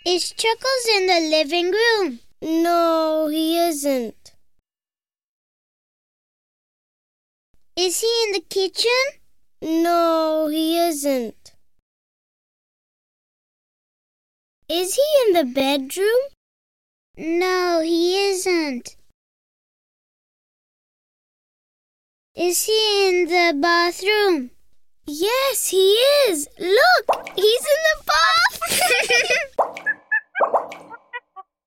Is Chuckles in the living room? No, he isn't. Is he in the kitchen? No, he isn't. Is he in the bedroom? No, he isn't. Is he in the bathroom? Yes, he is. Look, he's in the bath.